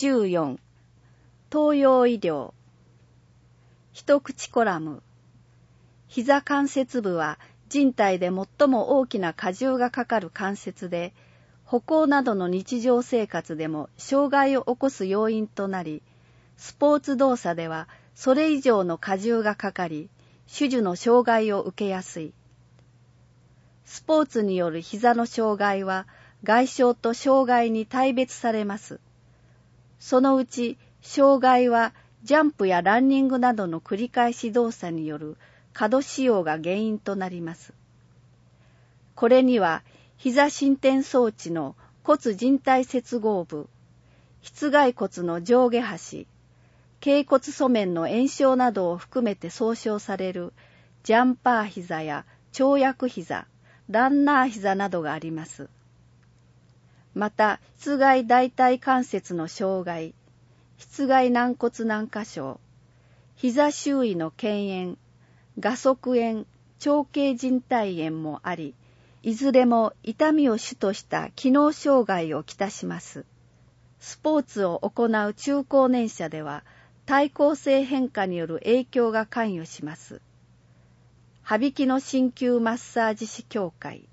14、東洋医療。一口コラム。膝関節部は人体で最も大きな荷重がかかる関節で、歩行などの日常生活でも障害を起こす要因となり、スポーツ動作ではそれ以上の荷重がかかり、手術の障害を受けやすい。スポーツによる膝の障害は外傷と障害に大別されます。そのうち障害はジャンプやランニングなどの繰り返し動作による過度使用が原因となります。これには膝伸展装置の骨靭帯接合部、膝蓋骨の上下端、脛骨粗面の炎症などを含めて総称されるジャンパー膝や跳躍膝、ランナー膝などがあります。また、膝蓋大腿関節の障害、膝蓋軟骨軟化症、膝周囲の腱炎、臥側炎、長径靭帯炎もあり、いずれも痛みを主とした機能障害をきたします。スポーツを行う中高年者では、対抗性変化による影響が関与します。羽曳野鍼灸マッサージ師協会